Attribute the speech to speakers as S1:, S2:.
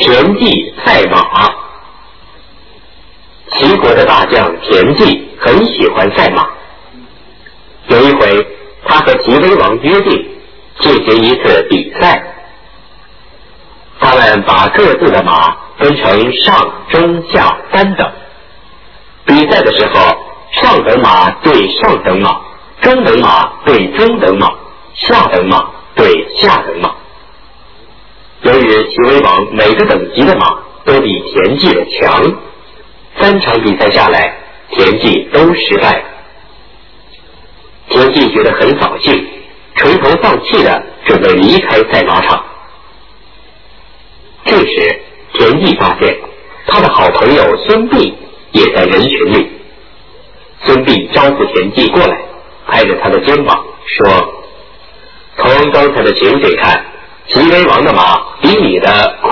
S1: 田忌赛马。齐国的大将田忌很喜欢赛马，有一回他和齐威王约定进行一次比赛，他们把各自的马分成上、中、下3等。比赛的时候，上等马对上等马，中等马对中等马，下等马对下等马。由于齐威王每个等级的马都比田忌的强，3场比赛下来，田忌都失败了。田忌觉得很扫兴，垂头丧气的准备离开赛马场。这时田忌发现他的好朋友孙膑也在人群里。孙膑招呼田忌过来，拍着他的肩膀说：从刚才的情景看，齐威王的马比你的快